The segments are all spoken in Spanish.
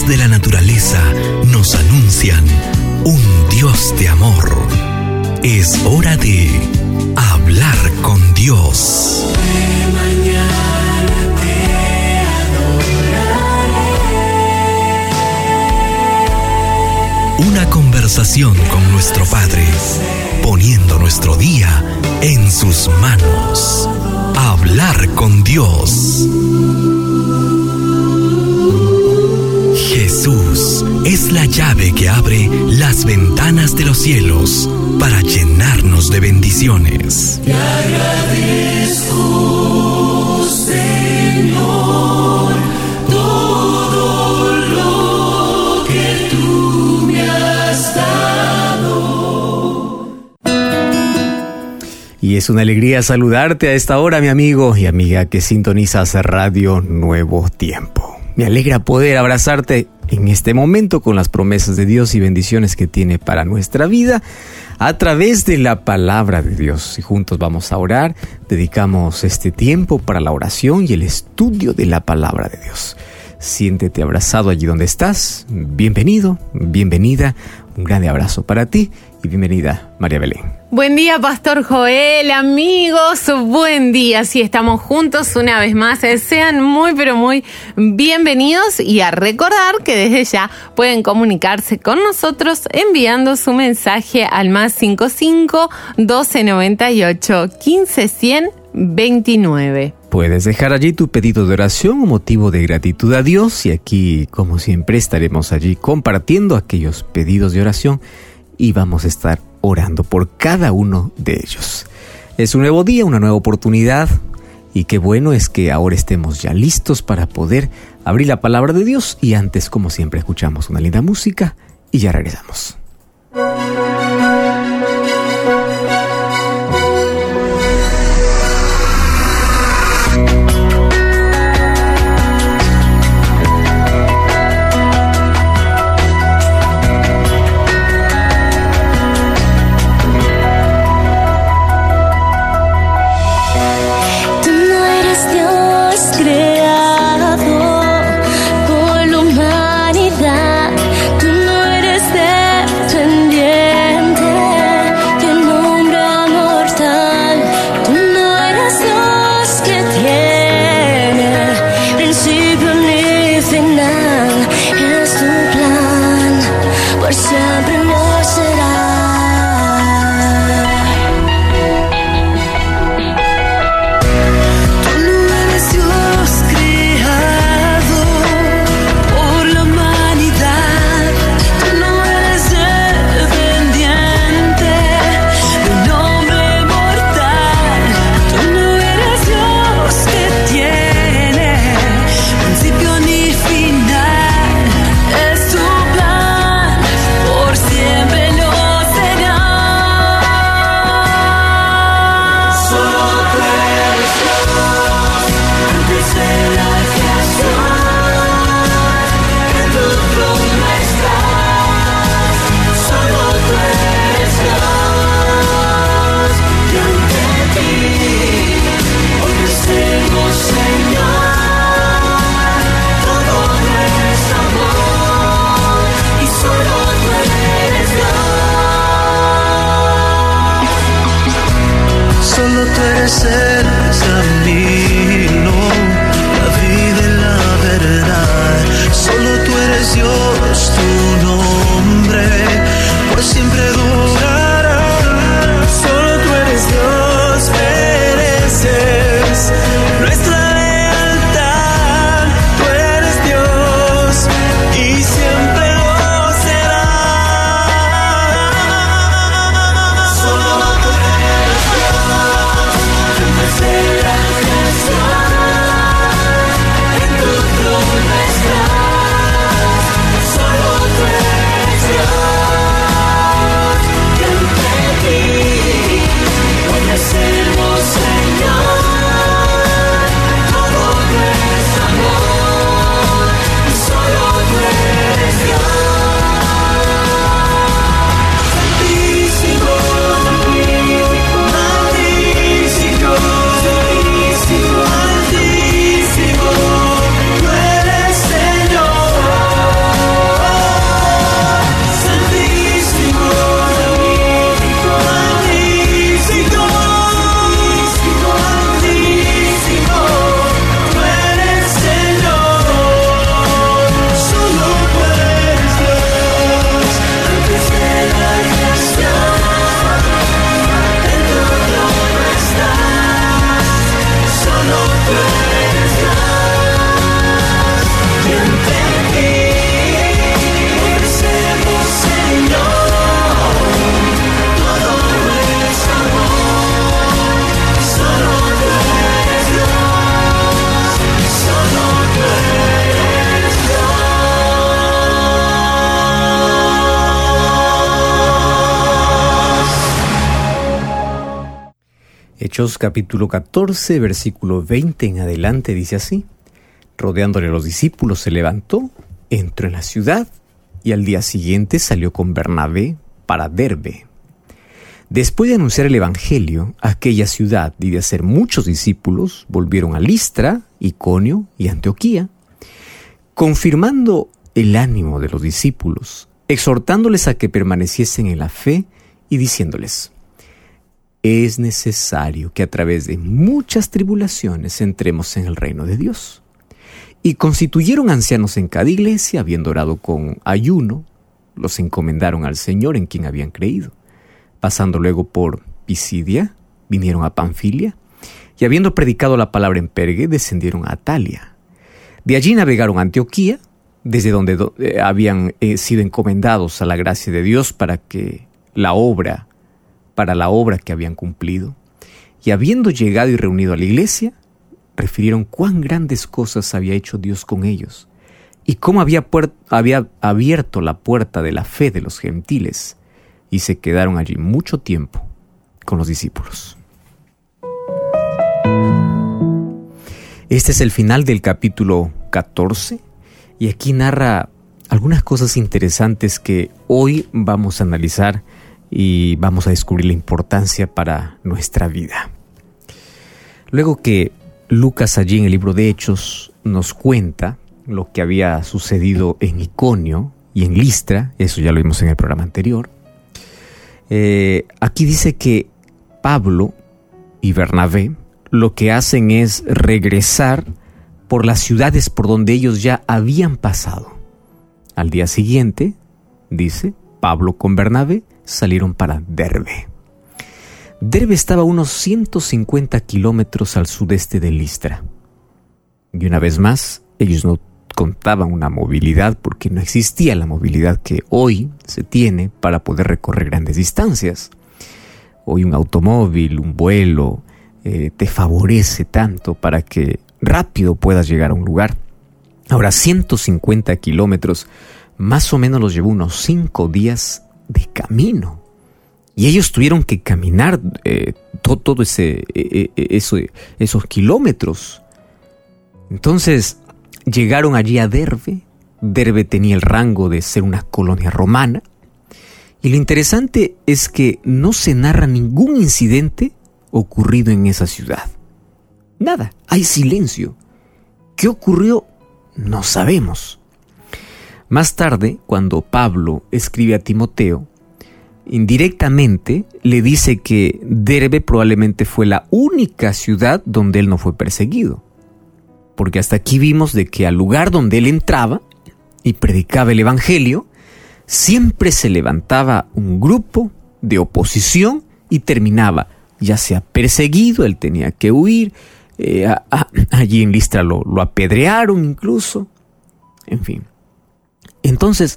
de la naturaleza nos anuncian un Dios de amor. Es hora de hablar con Dios. De mañana te adoraré. Una conversación con nuestro Padre, poniendo nuestro día en sus manos. Hablar con Dios. Jesús es la llave que abre las ventanas de los cielos para llenarnos de bendiciones. Te agradezco, Señor, todo lo que tú me has dado. Y es una alegría saludarte a esta hora, mi amigo y amiga que sintonizas Radio Nuevo Tiempo. Me alegra poder abrazarte en este momento con las promesas de Dios y bendiciones que tiene para nuestra vida a través de la palabra de Dios. Y juntos vamos a orar, dedicamos este tiempo para la oración y el estudio de la palabra de Dios. Siéntete abrazado allí donde estás. Bienvenido, bienvenida. Un grande abrazo para ti y bienvenida, María Belén. Buen día, Pastor Joel, amigos, buen día. Sí, estamos juntos una vez más. Sean muy, pero muy bienvenidos y a recordar que desde ya pueden comunicarse con nosotros enviando su mensaje al +55 1298 15 29. Puedes dejar allí tu pedido de oración o motivo de gratitud a Dios y aquí, como siempre, estaremos allí compartiendo aquellos pedidos de oración y vamos a estar orando por cada uno de ellos. Es un nuevo día, una nueva oportunidad y qué bueno es que ahora estemos ya listos para poder abrir la palabra de Dios y antes, como siempre, escuchamos una linda música y ya regresamos. Por la humanidad, tú no eres dependiente. Hechos capítulo 14, versículo 20 en adelante dice así: rodeándole a los discípulos se levantó, entró en la ciudad y al día siguiente salió con Bernabé para Derbe. Después de anunciar el evangelio a aquella ciudad y de hacer muchos discípulos, volvieron a Listra, Iconio y Antioquía, confirmando el ánimo de los discípulos, exhortándoles a que permaneciesen en la fe y diciéndoles: es necesario que a través de muchas tribulaciones entremos en el reino de Dios. Y constituyeron ancianos en cada iglesia, habiendo orado con ayuno, los encomendaron al Señor en quien habían creído. Pasando luego por Pisidia, vinieron a Panfilia, y habiendo predicado la palabra en Pergue, descendieron a Atalia. De allí navegaron a Antioquía, desde donde habían sido encomendados a la gracia de Dios para la obra que habían cumplido. Y habiendo llegado y reunido a la iglesia, refirieron cuán grandes cosas había hecho Dios con ellos, y cómo había abierto la puerta de la fe de los gentiles, y se quedaron allí mucho tiempo con los discípulos. Este es el final del capítulo 14, y aquí narra algunas cosas interesantes que hoy vamos a analizar y vamos a descubrir la importancia para nuestra vida. Luego que Lucas allí en el libro de Hechos nos cuenta lo que había sucedido en Iconio y en Listra, eso ya lo vimos en el programa anterior. Aquí dice que Pablo y Bernabé lo que hacen es regresar por las ciudades por donde ellos ya habían pasado. Al día siguiente, dice, Pablo con Bernabé salieron para Derbe. Derbe estaba a unos 150 kilómetros al sudeste de Listra. Y una vez más, ellos no contaban una movilidad porque no existía la movilidad que hoy se tiene para poder recorrer grandes distancias. Hoy un automóvil, un vuelo, te favorece tanto para que rápido puedas llegar a un lugar. Ahora 150 kilómetros, más o menos los llevó unos 5 días de camino. Y ellos tuvieron que caminar todos esos kilómetros. Entonces llegaron allí a Derbe. Derbe tenía el rango de ser una colonia romana. Y lo interesante es que no se narra ningún incidente ocurrido en esa ciudad. Nada, hay silencio. ¿Qué ocurrió? No sabemos. Más tarde, cuando Pablo escribe a Timoteo, indirectamente le dice que Derbe probablemente fue la única ciudad donde él no fue perseguido. Porque hasta aquí vimos de que al lugar donde él entraba y predicaba el evangelio, siempre se levantaba un grupo de oposición y terminaba ya sea perseguido, él tenía que huir, allí en Listra lo apedrearon incluso, en fin. Entonces,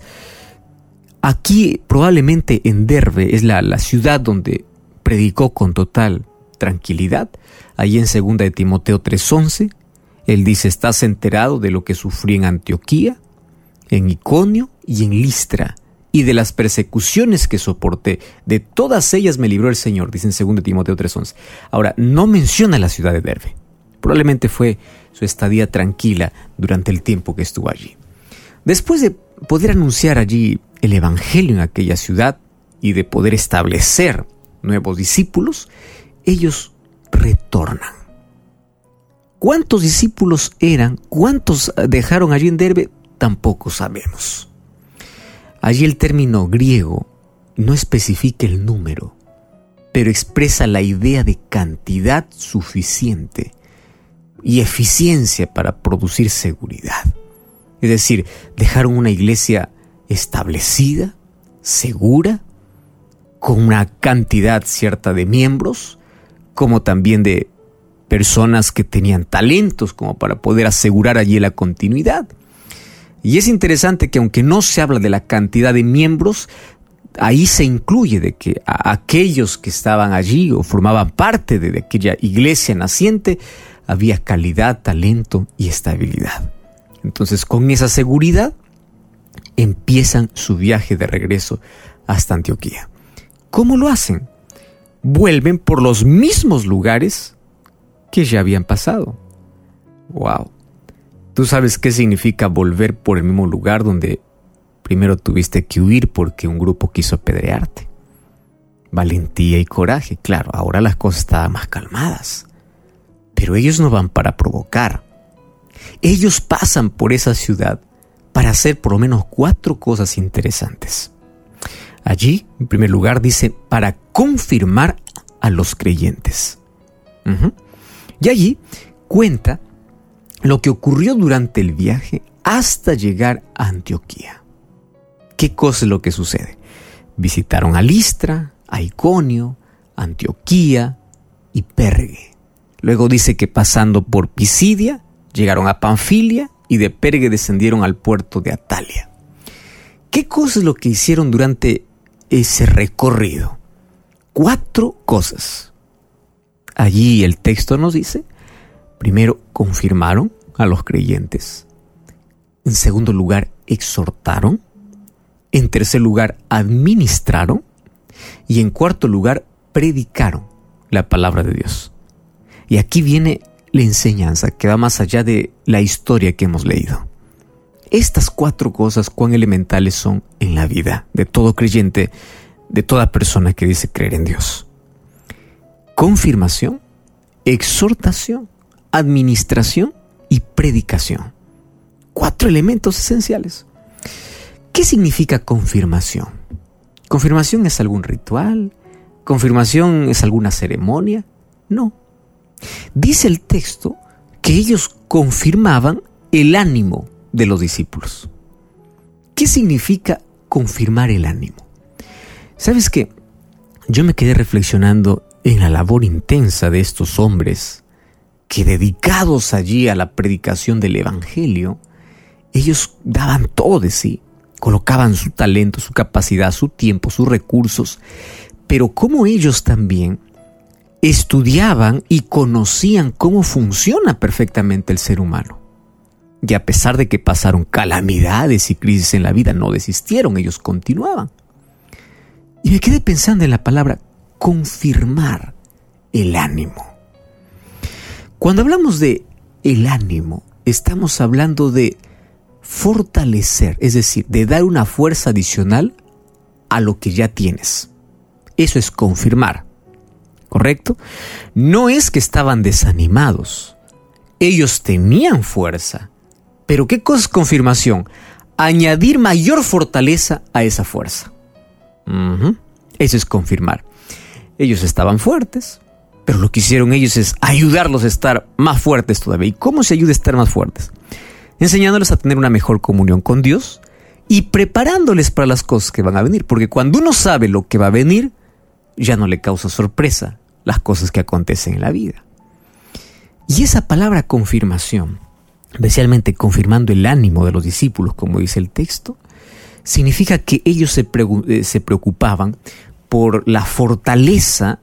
aquí probablemente en Derbe es la ciudad donde predicó con total tranquilidad. Allí en 2 de Timoteo 3:11, él dice: estás enterado de lo que sufrí en Antioquía, en Iconio y en Listra, y de las persecuciones que soporté. De todas ellas me libró el Señor, dice en 2 de Timoteo 3:11. Ahora, no menciona la ciudad de Derbe. Probablemente fue su estadía tranquila durante el tiempo que estuvo allí. Después de poder anunciar allí el evangelio en aquella ciudad y de poder establecer nuevos discípulos, ellos retornan. ¿Cuántos discípulos eran? ¿Cuántos dejaron allí en Derbe? Tampoco sabemos. Allí el término griego no especifica el número, pero expresa la idea de cantidad suficiente y eficiencia para producir seguridad. Es decir, dejaron una iglesia establecida, segura, con una cantidad cierta de miembros, como también de personas que tenían talentos como para poder asegurar allí la continuidad. Y es interesante que aunque no se habla de la cantidad de miembros, ahí se incluye de que a aquellos que estaban allí o formaban parte de aquella iglesia naciente, había calidad, talento y estabilidad. Entonces, con esa seguridad, empiezan su viaje de regreso hasta Antioquía. ¿Cómo lo hacen? vuelven por los mismos lugares que ya habían pasado. ¡Wow! ¿Tú sabes qué significa volver por el mismo lugar donde primero tuviste que huir porque un grupo quiso apedrearte? Valentía y coraje. Claro, ahora las cosas estaban más calmadas. Pero ellos no van para provocar. Ellos pasan por esa ciudad para hacer por lo menos 4 cosas interesantes. Allí, en primer lugar, dice, para confirmar a los creyentes. Y allí cuenta lo que ocurrió durante el viaje hasta llegar a Antioquía. ¿Qué cosa es lo que sucede? Visitaron a Listra, a Iconio, Antioquía y Pergue. Luego dice que pasando por Pisidia, llegaron a Panfilia y de Pergue descendieron al puerto de Atalia. ¿Qué cosa es lo que hicieron durante ese recorrido? 4 cosas. Allí el texto nos dice, primero, confirmaron a los creyentes. En segundo lugar, exhortaron. En tercer lugar, administraron. Y en cuarto lugar, predicaron la palabra de Dios. Y aquí viene la enseñanza que va más allá de la historia que hemos leído. Estas 4 cosas cuán elementales son en la vida de todo creyente, de toda persona que dice creer en Dios. Confirmación, exhortación, administración y predicación. 4 elementos esenciales. ¿Qué significa confirmación? ¿Confirmación es algún ritual? ¿Confirmación es alguna ceremonia? No. Dice el texto que ellos confirmaban el ánimo de los discípulos. ¿Qué significa confirmar el ánimo? ¿Sabes qué? Yo me quedé reflexionando en la labor intensa de estos hombres que, dedicados allí a la predicación del Evangelio, ellos daban todo de sí, colocaban su talento, su capacidad, su tiempo, sus recursos, pero como ellos también estudiaban y conocían cómo funciona perfectamente el ser humano. Y a pesar de que pasaron calamidades y crisis en la vida, no desistieron, ellos continuaban. Y me quedé pensando en la palabra confirmar el ánimo. Cuando hablamos de el ánimo, estamos hablando de fortalecer, es decir, de dar una fuerza adicional a lo que ya tienes. Eso es confirmar, ¿correcto? No es que estaban desanimados. Ellos tenían fuerza. Pero ¿qué cosa es confirmación? Añadir mayor fortaleza a esa fuerza. Eso es confirmar. Ellos estaban fuertes, pero lo que hicieron ellos es ayudarlos a estar más fuertes todavía. ¿Y cómo se ayuda a estar más fuertes? Enseñándoles a tener una mejor comunión con Dios y preparándoles para las cosas que van a venir. Porque cuando uno sabe lo que va a venir, ya no le causa sorpresa las cosas que acontecen en la vida. Y esa palabra confirmación, especialmente confirmando el ánimo de los discípulos, como dice el texto, significa que ellos se preocupaban por la fortaleza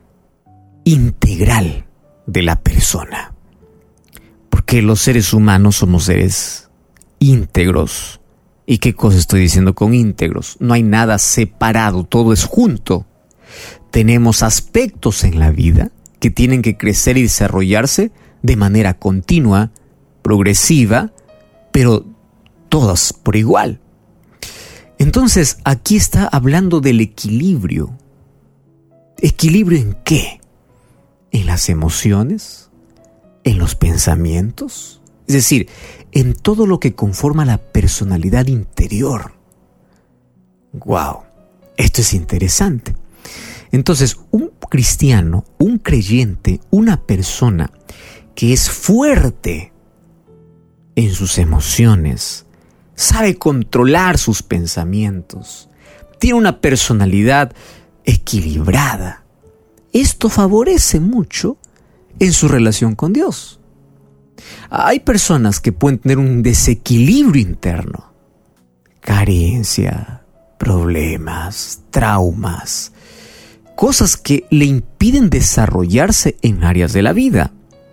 integral de la persona. Porque los seres humanos somos seres íntegros. ¿Y qué cosa estoy diciendo con íntegros? No hay nada separado, todo es junto. Tenemos aspectos en la vida que tienen que crecer y desarrollarse de manera continua, progresiva, pero todas por igual. Entonces, aquí está hablando del equilibrio. ¿Equilibrio en qué? ¿En las emociones? ¿En los pensamientos? Es decir, en todo lo que conforma la personalidad interior. ¡Wow! Esto es interesante. Entonces, un cristiano, un creyente, una persona que es fuerte en sus emociones, sabe controlar sus pensamientos, tiene una personalidad equilibrada. Esto favorece mucho en su relación con Dios. Hay personas que pueden tener un desequilibrio interno, carencia, problemas, traumas, cosas que le impiden desarrollarse en áreas de la vida.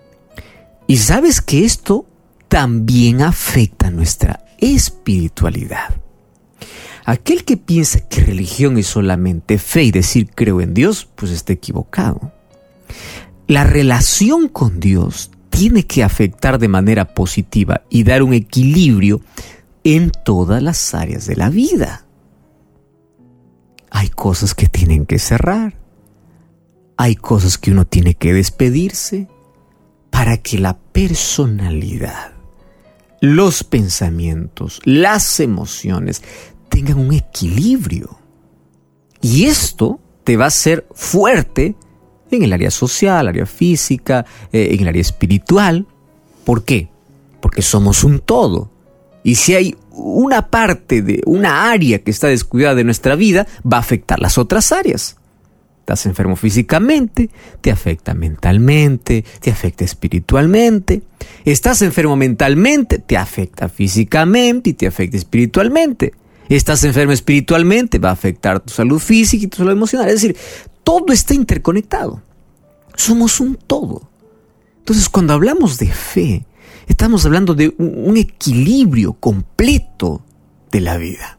Y sabes que esto también afecta nuestra espiritualidad. aquel que piensa que religión es solamente fe y decir creo en Dios, pues está equivocado. La relación con Dios tiene que afectar de manera positiva y dar un equilibrio en todas las áreas de la vida. Hay cosas que tienen que cerrar. Hay cosas que uno tiene que despedirse para que la personalidad, los pensamientos, las emociones tengan un equilibrio. Y esto te va a hacer fuerte en el área social, área física, en el área espiritual. ¿Por qué? Porque somos un todo. Y si hay una parte de una área que está descuidada de nuestra vida, va a afectar las otras áreas. Estás enfermo físicamente, te afecta mentalmente, te afecta espiritualmente. Estás enfermo mentalmente, te afecta físicamente y te afecta espiritualmente. Estás enfermo espiritualmente, va a afectar tu salud física y tu salud emocional. Es decir, todo está interconectado. Somos un todo. Entonces, cuando hablamos de fe, estamos hablando de un equilibrio completo de la vida.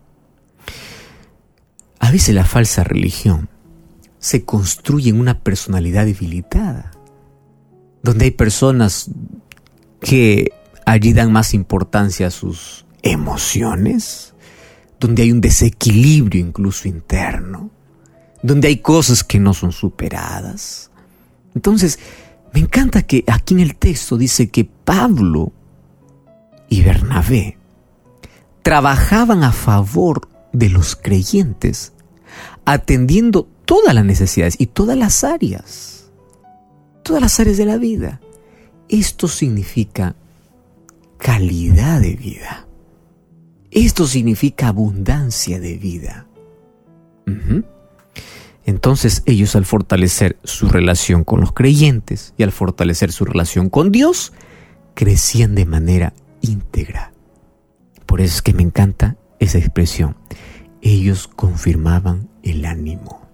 A veces la falsa religión se construye en una personalidad debilitada, donde hay personas que allí dan más importancia a sus emociones, donde hay un desequilibrio incluso interno, donde hay cosas que no son superadas. Entonces, me encanta que aquí en el texto dice que Pablo y Bernabé trabajaban a favor de los creyentes, atendiendo todas las necesidades y todas las áreas de la vida. Esto significa calidad de vida. Esto significa abundancia de vida. Entonces ellos, al fortalecer su relación con los creyentes y al fortalecer su relación con Dios, crecían de manera íntegra. Por eso es que me encanta esa expresión. Ellos confirmaban el ánimo.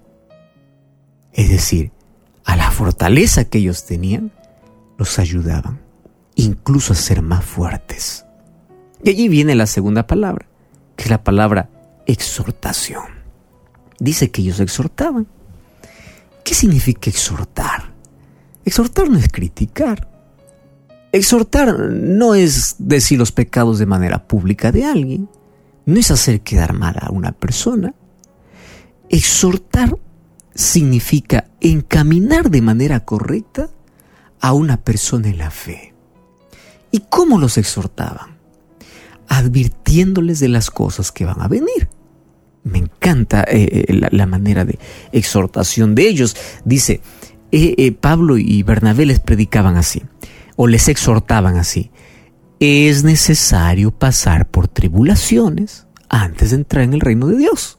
Es decir, a la fortaleza que ellos tenían, los ayudaban, incluso a ser más fuertes. Y allí viene la segunda palabra, que es la palabra exhortación. Dice que ellos exhortaban. ¿Qué significa exhortar? Exhortar no es criticar. Exhortar no es decir los pecados de manera pública de alguien. No es hacer quedar mal a una persona. Exhortar significa encaminar de manera correcta a una persona en la fe. ¿Y cómo los exhortaban? Advirtiéndoles de las cosas que van a venir. Me encanta la manera de exhortación de ellos. Dice, Pablo y Bernabé les predicaban así, o les exhortaban así. Es necesario pasar por tribulaciones antes de entrar en el reino de Dios.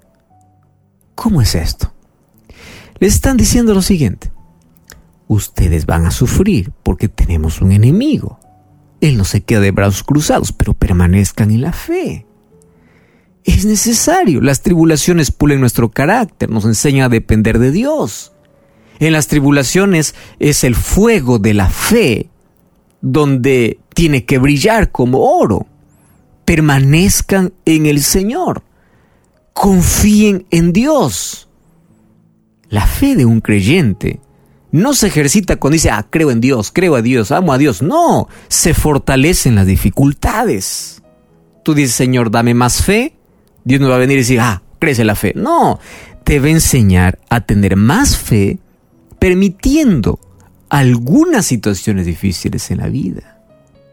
¿Cómo es esto? Les están diciendo lo siguiente. Ustedes van a sufrir porque tenemos un enemigo. Él no se queda de brazos cruzados, pero permanezcan en la fe. Es necesario. Las tribulaciones pulen nuestro carácter, nos enseñan a depender de Dios. En las tribulaciones es el fuego de la fe donde tiene que brillar como oro. Permanezcan en el Señor. Confíen en Dios. La fe de un creyente no se ejercita cuando dice, creo en Dios, creo a Dios, amo a Dios. No, se fortalece en las dificultades. Tú dices, Señor, dame más fe. Dios no va a venir y decir, crece la fe. No, te va a enseñar a tener más fe, permitiendo algunas situaciones difíciles en la vida.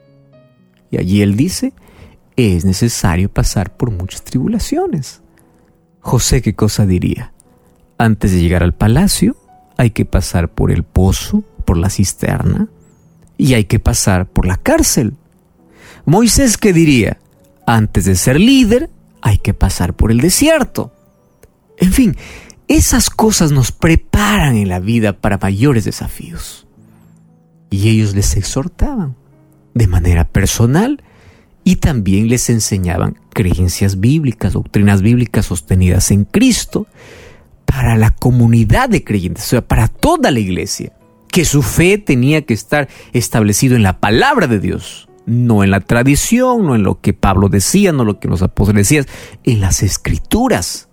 Y allí él dice, es necesario pasar por muchas tribulaciones. José, ¿qué cosa diría? Antes de llegar al palacio, hay que pasar por el pozo, por la cisterna, y hay que pasar por la cárcel. Moisés, ¿qué diría? Antes de ser líder, hay que pasar por el desierto. En fin, esas cosas nos preparan en la vida para mayores desafíos. Y ellos les exhortaban de manera personal y también les enseñaban creencias bíblicas, doctrinas bíblicas sostenidas en Cristo, para la comunidad de creyentes, o sea, para toda la iglesia, que su fe tenía que estar establecido en la palabra de Dios no en la tradición, no en lo que Pablo decía, no en lo que los apóstoles decían, en las Escrituras.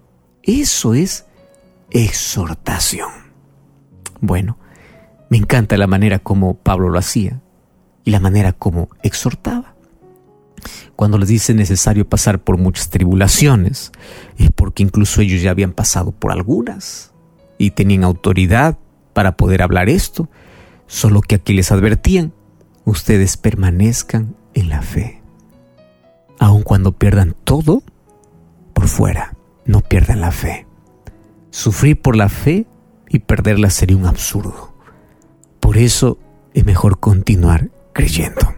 Eso es exhortación. Bueno, me encanta la manera como Pablo lo hacía y la manera como exhortaba. Cuando les dice necesario pasar por muchas tribulaciones, es porque incluso ellos ya habían pasado por algunas y tenían autoridad para poder hablar esto, solo que aquí les advertían: ustedes permanezcan en la fe. Aun cuando pierdan todo por fuera, no pierdan la fe. Sufrir por la fe y perderla sería un absurdo. Por eso es mejor continuar creyendo.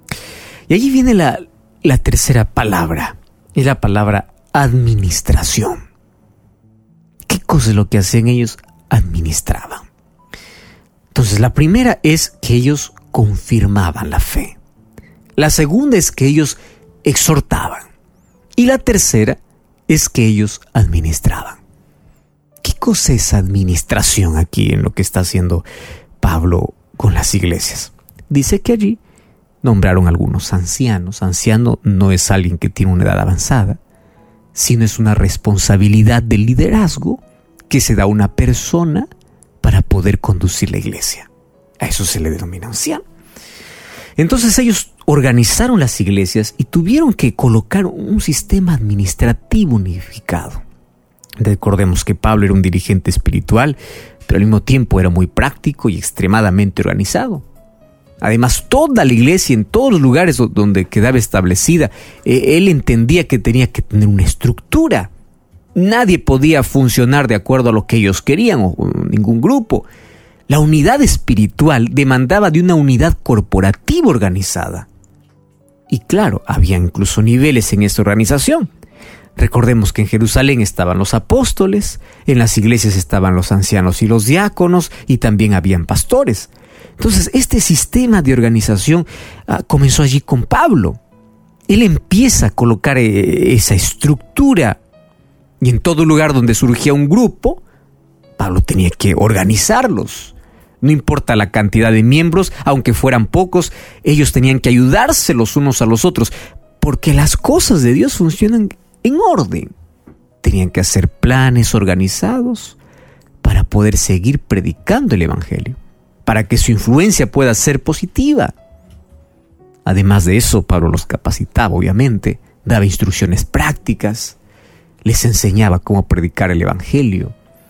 Y allí viene la tercera palabra, es la palabra administración. ¿Qué cosa es lo que hacían ellos? Administraban. Entonces, la primera es que ellos confirmaban la fe. La segunda es que ellos exhortaban. Y la tercera es que ellos administraban. ¿Qué cosa es administración aquí en lo que está haciendo Pablo con las iglesias? Dice que allí nombraron algunos ancianos. Anciano no es alguien que tiene una edad avanzada, sino es una responsabilidad de liderazgo que se da a una persona para poder conducir la iglesia. A eso se le denomina anciano. Entonces ellos organizaron las iglesias y tuvieron que colocar un sistema administrativo unificado. Recordemos que Pablo era un dirigente espiritual, pero al mismo tiempo era muy práctico y extremadamente organizado. Además, toda la iglesia, en todos los lugares donde quedaba establecida, él entendía que tenía que tener una estructura. Nadie podía funcionar de acuerdo a lo que ellos querían, o ningún grupo. La unidad espiritual demandaba de una unidad corporativa organizada. Y claro, había incluso niveles en esta organización. Recordemos que en Jerusalén estaban los apóstoles, en las iglesias estaban los ancianos y los diáconos, y también habían pastores. Entonces, este sistema de organización comenzó allí con Pablo. Él empieza a colocar esa estructura, y en todo lugar donde surgía un grupo, Pablo tenía que organizarlos. No importa la cantidad de miembros, aunque fueran pocos, ellos tenían que ayudarse los unos a los otros, porque las cosas de Dios funcionan en orden. Tenían que hacer planes organizados para poder seguir predicando el evangelio, para que su influencia pueda ser positiva. Además de eso, Pablo los capacitaba, obviamente, daba instrucciones prácticas, les enseñaba cómo predicar el evangelio.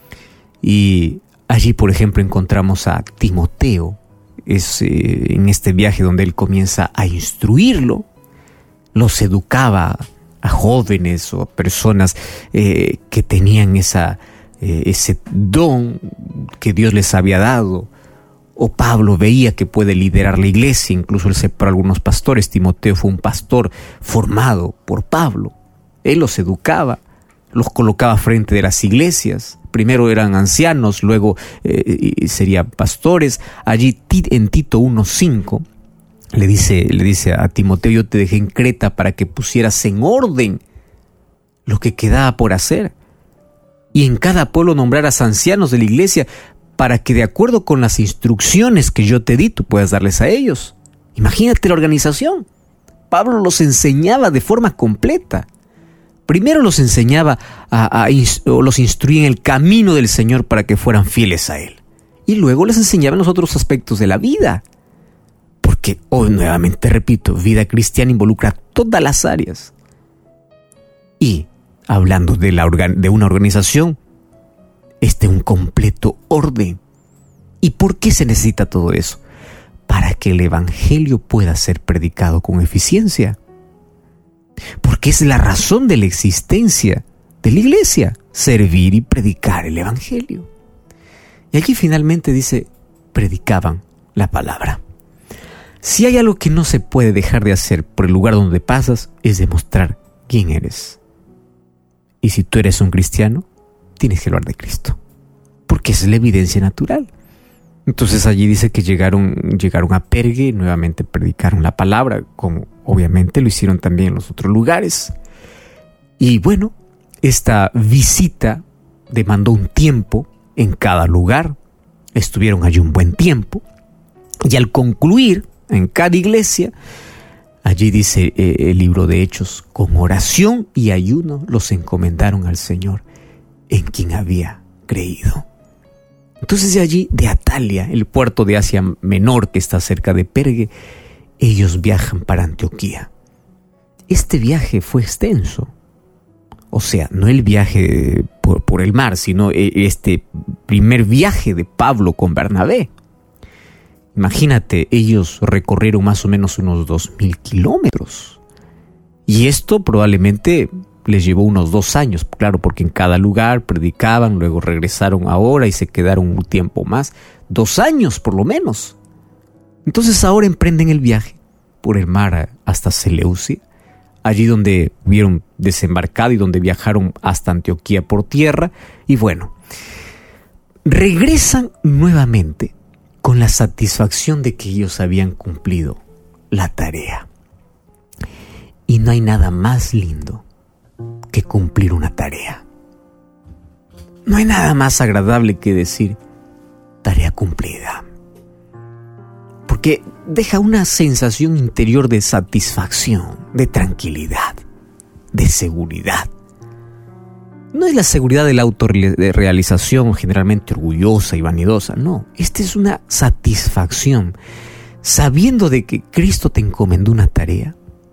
Y allí, por ejemplo, encontramos a Timoteo. Es en este viaje donde él comienza a instruirlo, los educaba a jóvenes o a personas que tenían ese don que Dios les había dado. O Pablo veía que puede liderar la iglesia, incluso él separó a algunos pastores. Timoteo fue un pastor formado por Pablo. Él los educaba, los colocaba frente de las iglesias. Primero eran ancianos, luego serían pastores. Allí en Tito 1:5 le dice a Timoteo: yo te dejé en Creta para que pusieras en orden lo que quedaba por hacer, y en cada pueblo nombraras ancianos de la iglesia, para que de acuerdo con las instrucciones que yo te di, tú puedas darles a ellos. Imagínate la organización. Pablo los enseñaba de forma completa. Primero los enseñaba o los instruía en el camino del Señor para que fueran fieles a Él. Y luego les enseñaba en los otros aspectos de la vida. Porque hoy, nuevamente repito, vida cristiana involucra todas las áreas. Y hablando de una organización, un completo orden. ¿Y por qué se necesita todo eso? Para que el evangelio pueda ser predicado con eficiencia. Porque es la razón de la existencia de la iglesia, servir y predicar el evangelio. Y aquí finalmente dice: predicaban la palabra. Si hay algo que no se puede dejar de hacer por el lugar donde pasas, es demostrar quién eres. Y si tú eres un cristiano, tienes que hablar de Cristo, porque esa es la evidencia natural. Entonces allí dice que llegaron a Pergue, nuevamente predicaron la palabra, como obviamente lo hicieron también en los otros lugares. Y bueno, esta visita demandó un tiempo en cada lugar. Estuvieron allí un buen tiempo. Y al concluir en cada iglesia, Allí dice el libro de Hechos, con oración y ayuno los encomendaron al Señor, en quien había creído. Entonces de allí, de Atalia, el puerto de Asia Menor que está cerca de Pergue, ellos viajan para Antioquía. Este viaje fue extenso. O sea, no el viaje por el mar, sino este primer viaje de Pablo con Bernabé. Imagínate, ellos recorrieron más o menos unos 2,000 kilómetros. Y esto probablemente les llevó unos 2 años, claro, porque en cada lugar predicaban, luego regresaron ahora y se quedaron un tiempo más. 2 años por lo menos. Entonces ahora emprenden el viaje por el mar hasta Seleucia, allí donde hubieron desembarcado y donde viajaron hasta Antioquía por tierra. Y bueno, regresan nuevamente con la satisfacción de que ellos habían cumplido la tarea. Y no hay nada más lindo que cumplir una tarea. No hay nada más agradable que decir tarea cumplida. Porque deja una sensación interior de satisfacción, de tranquilidad, de seguridad. No es la seguridad de la autorrealización generalmente orgullosa y vanidosa, no. Esta es una satisfacción, sabiendo de que Cristo te encomendó una tarea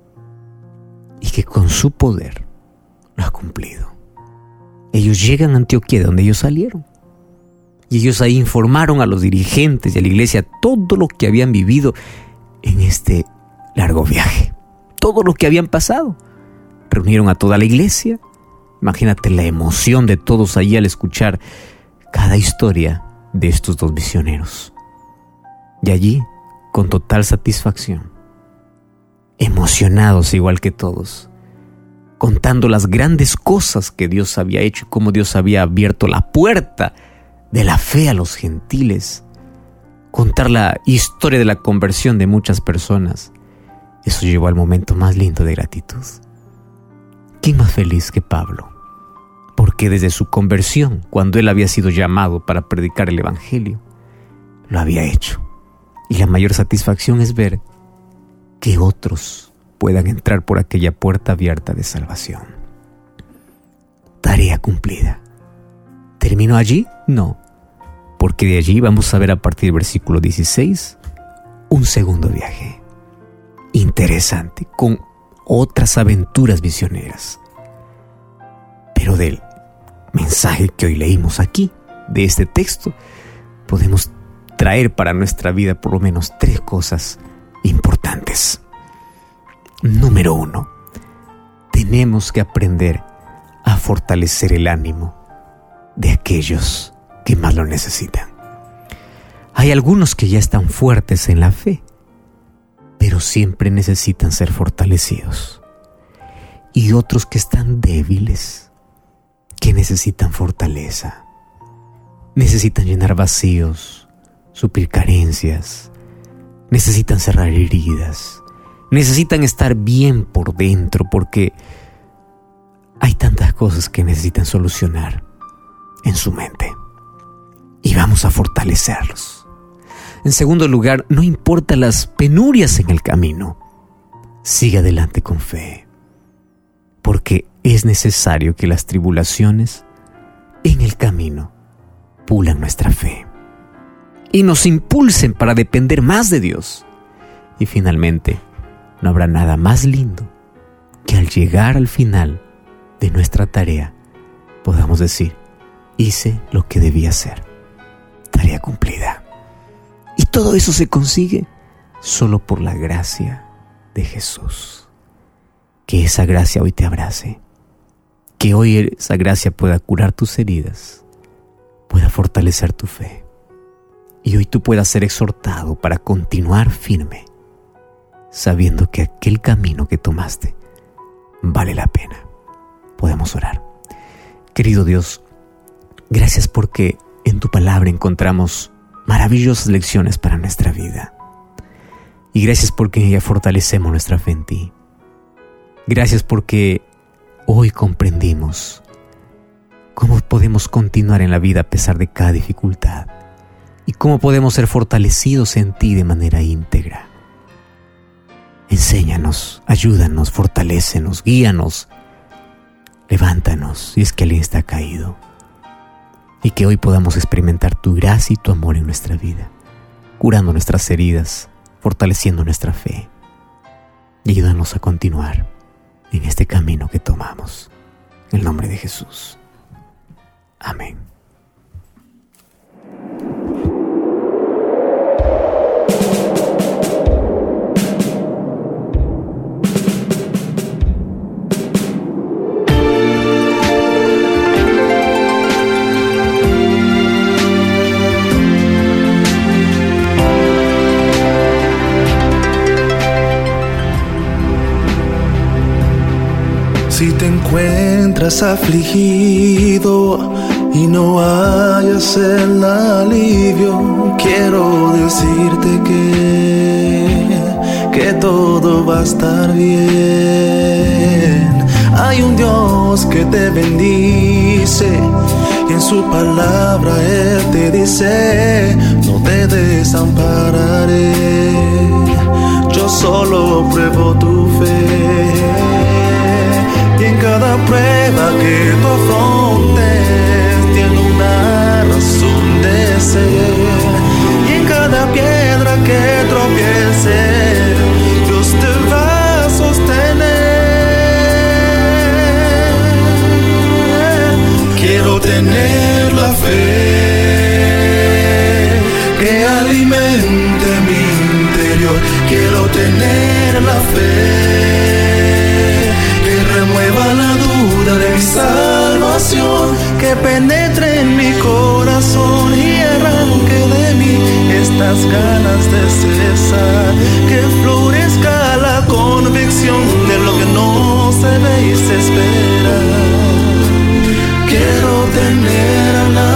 y que con su poder lo ha cumplido. Ellos llegan a Antioquía, de donde ellos salieron. Y ellos ahí informaron a los dirigentes y a la iglesia todo lo que habían vivido en este largo viaje. Todo lo que habían pasado. Reunieron a toda la iglesia. Imagínate la emoción de todos allí al escuchar cada historia de estos 2 misioneros. Y allí, con total satisfacción, emocionados igual que todos, contando las grandes cosas que Dios había hecho y cómo Dios había abierto la puerta de la fe a los gentiles, contar la historia de la conversión de muchas personas. Eso llevó al momento más lindo de gratitud. ¿Quién más feliz que Pablo? Porque desde su conversión, cuando él había sido llamado para predicar el evangelio, lo había hecho. Y la mayor satisfacción es ver que otros puedan entrar por aquella puerta abierta de salvación. Tarea cumplida. ¿Terminó allí? No, porque de allí vamos a ver a partir del versículo 16 un segundo viaje interesante, con otras aventuras misioneras. Pero del mensaje que hoy leímos aquí, de este texto, podemos traer para nuestra vida por lo menos 3 cosas importantes. Número 1, tenemos que aprender a fortalecer el ánimo de aquellos que más lo necesitan. Hay algunos que ya están fuertes en la fe, pero siempre necesitan ser fortalecidos. Y otros que están débiles, que necesitan fortaleza. Necesitan llenar vacíos, suplir carencias, necesitan cerrar heridas, necesitan estar bien por dentro porque hay tantas cosas que necesitan solucionar en su mente. Y vamos a fortalecerlos. En segundo lugar, no importa las penurias en el camino, sigue adelante con fe, porque es necesario que las tribulaciones en el camino pulan nuestra fe y nos impulsen para depender más de Dios. Y finalmente, no habrá nada más lindo que al llegar al final de nuestra tarea podamos decir: hice lo que debía hacer, tarea cumplida. Y todo eso se consigue solo por la gracia de Jesús. Que esa gracia hoy te abrace, que hoy esa gracia pueda curar tus heridas, pueda fortalecer tu fe, y hoy tú puedas ser exhortado para continuar firme, sabiendo que aquel camino que tomaste vale la pena. Podemos orar. Querido Dios, gracias porque en tu palabra encontramos maravillosas lecciones para nuestra vida. Y gracias porque en ella fortalecemos nuestra fe en ti. Gracias porque hoy comprendimos cómo podemos continuar en la vida a pesar de cada dificultad y cómo podemos ser fortalecidos en ti de manera íntegra. Enséñanos, ayúdanos, fortalécenos, guíanos, levántanos si es que alguien está caído. Y que hoy podamos experimentar tu gracia y tu amor en nuestra vida, curando nuestras heridas, fortaleciendo nuestra fe. Y ayúdanos a continuar en este camino que tomamos. En el nombre de Jesús. Amén. Si te encuentras afligido y no hallas el alivio, quiero decirte que todo va a estar bien. Hay un Dios que te bendice y en su palabra Él te dice: no te desampararé, yo solo pruebo tu fe. Y en cada prueba que tú afrontes tiene una razón de ser. Y en cada piedra que tropieces, Dios te va a sostener. Quiero tener la fe que alimente mi interior. Quiero tener la fe remueva la duda de mi salvación, que penetre en mi corazón y arranque de mí estas ganas de cesar, que florezca la convicción de lo que no se ve y se espera. Quiero tener la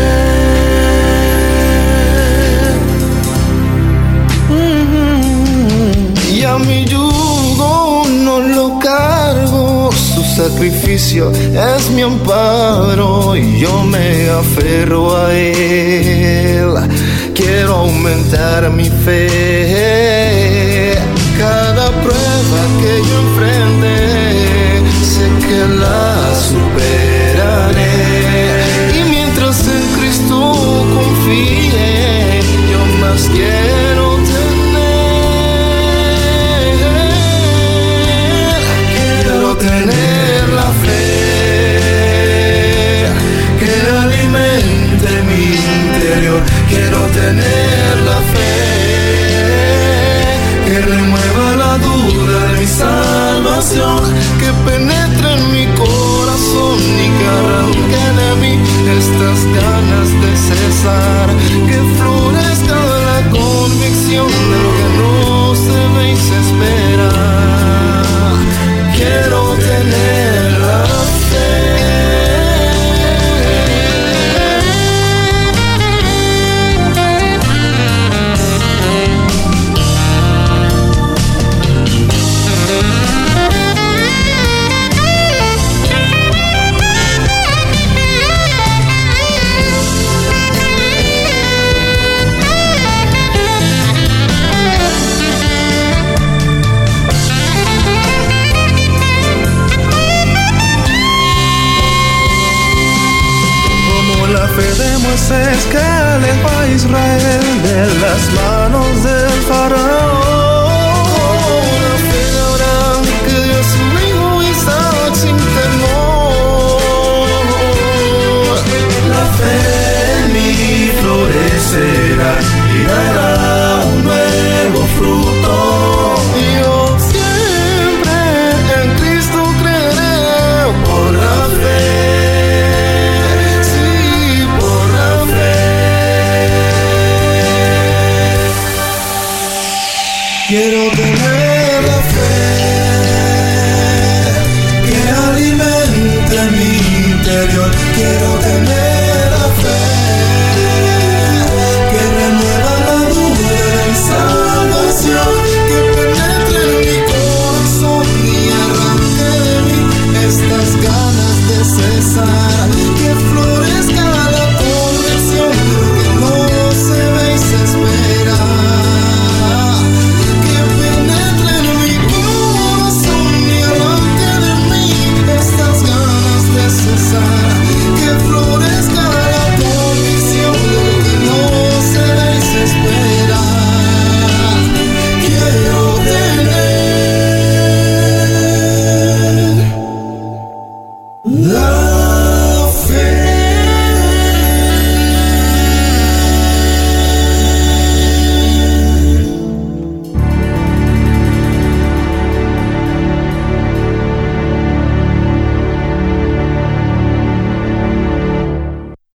fe y a mi yugo no lo cargo, su sacrificio es mi amparo y yo me aferro a él. Quiero aumentar mi fe, cada prueba que yo enfrente sé que la superaré, y mientras en Cristo confíe yo más quiero tener la fe que alimente mi interior. Quiero tener la fe que remueva la duda de mi salvación, que penetre en mi corazón y que arranque de mí estas ganas de cesar, que florezca la convicción de lo que no se ve y se espera. Quiero tener la fe. La fe de Moisés que alejó a Israel de las manos del faraón. La fe de Abraham que dio a su hijo Isaac sin temor. La fe en mí florecerá y dará un nuevo fruto. Yo siempre en Cristo creeré por la fe. Quiero tener la fe que alimente mi interior. Quiero